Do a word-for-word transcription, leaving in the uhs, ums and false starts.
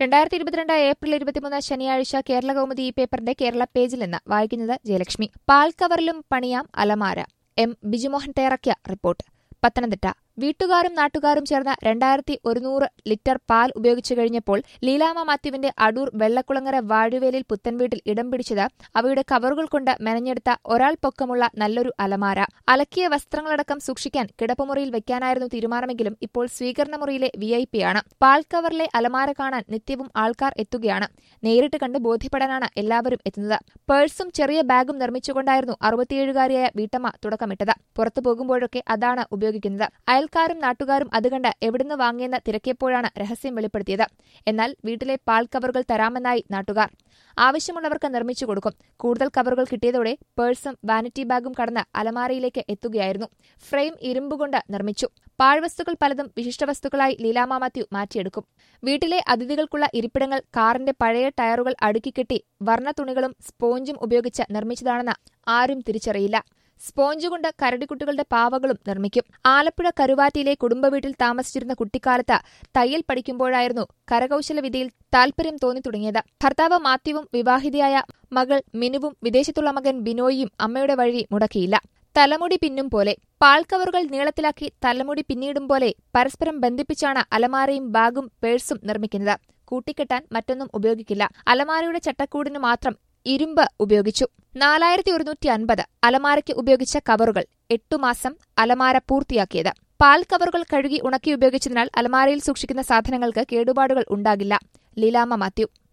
രണ്ടായിരത്തി ഇരുപത്തിരണ്ട് ഏപ്രിൽ ഇരുപത്തിമൂന്ന് ശനിയാഴ്ച കേരളകൗമുദി ഈ പേപ്പറിന്റെ കേരള പേജിൽ നിന്ന് വായിക്കുന്നത് ജയലക്ഷ്മി. പാൽ കവറിലും പണിയാം അലമാര. എം ബിജുമോഹൻ തയ്യാറാക്കിയ റിപ്പോർട്ട്. പത്തനംതിട്ട. വീട്ടുകാരും നാട്ടുകാരും ചേർന്ന് രണ്ടായിരത്തി ഒരുന്നൂറ് ലിറ്റർ പാൽ ഉപയോഗിച്ചു കഴിഞ്ഞപ്പോൾ ലീലാമ്മ മാത്യുവിന്റെ അടൂർ വെള്ളക്കുളങ്ങര വാഴുവേലിൽ പുത്തൻവീട്ടിൽ ഇടം പിടിച്ചത് അവയുടെ കവറുകൾ കൊണ്ട് മെനഞ്ഞെടുത്ത ഒരാൾ പൊക്കമുള്ള നല്ലൊരു അലമാര. അലക്കിയ വസ്ത്രങ്ങളടക്കം സൂക്ഷിക്കാൻ കിടപ്പുമുറിയിൽ വെക്കാനായിരുന്നു തീരുമാനമെങ്കിലും ഇപ്പോൾ സ്വീകരണമുറിയിലെ വി ഐ പിയാണ്. പാൽ കവറിലെ അലമാര കാണാൻ നിത്യവും ആൾക്കാർ എത്തുകയാണ്. നേരിട്ട് കണ്ട് ബോധ്യപ്പെടാനാണ് എല്ലാവരും എത്തുന്നത്. പേഴ്സും ചെറിയ ബാഗും നിർമ്മിച്ചുകൊണ്ടായിരുന്നു അറുപത്തിയേഴുകാരിയായ വീട്ടമ്മ തുടക്കമിട്ടത്. പുറത്തു പോകുമ്പോഴൊക്കെ അതാണ് ഉപയോഗിക്കുന്നത്. അയൽക്കാരും നാട്ടുകാരും അതുകണ്ട് എവിടുന്ന് വാങ്ങിയെന്ന് തിരക്കിയപ്പോഴാണ് രഹസ്യം വെളിപ്പെടുത്തിയത്. എന്നാൽ വീട്ടിലെ പാൽ കവറുകൾ തരാമെന്നായി നാട്ടുകാർ. ആവശ്യമുള്ളവർക്ക് നിർമ്മിച്ചു കൊടുക്കും. കൂടുതൽ കവറുകൾ കിട്ടിയതോടെ പേഴ്സും വാനിറ്റി ബാഗും കടന്ന് അലമാരയിലേക്ക് എത്തുകയായിരുന്നു. ഫ്രെയിം ഇരുമ്പുകൊണ്ട് നിർമ്മിച്ചു. പാഴ്വസ്തുക്കൾ പലതും വിശിഷ്ടവസ്തുക്കളായി ലീലാമ്മ മാത്യു മാറ്റിയെടുക്കും. വീട്ടിലെ അതിഥികൾക്കുള്ള ഇരിപ്പിടങ്ങൾ കാറിന്റെ പഴയ ടയറുകൾ അടുക്കിക്കെട്ടി വർണ്ണത്തുണികളും സ്പോഞ്ചും ഉപയോഗിച്ച് നിർമ്മിച്ചതാണെന്ന് ആരും തിരിച്ചറിയില്ല. സ്പോഞ്ചുകൊണ്ട് കരടിക്കുട്ടികളുടെ പാവകളും നിർമ്മിക്കും. ആലപ്പുഴ കരുവാറ്റിയിലെ കുടുംബവീട്ടിൽ താമസിച്ചിരുന്ന കുട്ടിക്കാലത്ത് തയ്യൽ പഠിക്കുമ്പോഴായിരുന്നു കരകൌശല വിദ്യയിൽ താൽപര്യം തോന്നിത്തുടങ്ങിയത്. ഭർത്താവ് മാത്യുവും വിവാഹിതയായ മകൾ മിനുവും വിദേശത്തുള്ള മകൻ ബിനോയിയും അമ്മയുടെ വഴി മുടക്കിയില്ല. തലമുടി പിന്നും പോലെ. പാൽക്കവറുകൾ നീളത്തിലാക്കി തലമുടി പിന്നീടും പോലെ പരസ്പരം ബന്ധിപ്പിച്ചാണ് അലമാരയും ബാഗും പേഴ്സും നിർമ്മിക്കുന്നത്. കൂട്ടിക്കെട്ടാൻ മറ്റൊന്നും ഉപയോഗിക്കില്ല. അലമാരയുടെ ചട്ടക്കൂടിന് മാത്രം ഇരുമ്പ് ഉപയോഗിച്ചു. നാലായിരത്തി ഒരുന്നൂറ്റി അൻപത് അലമാരയ്ക്ക് ഉപയോഗിച്ച കവറുകൾ. എട്ടുമാസം അലമാര പൂർത്തിയാക്കിയത്. പാൽ കവറുകൾ കഴുകി ഉണക്കി ഉപയോഗിച്ചതിനാൽ അലമാരയിൽ സൂക്ഷിക്കുന്ന സാധനങ്ങൾക്ക് കേടുപാടുകൾ ഉണ്ടാകില്ല. ലീലാമ്മ മാത്യു.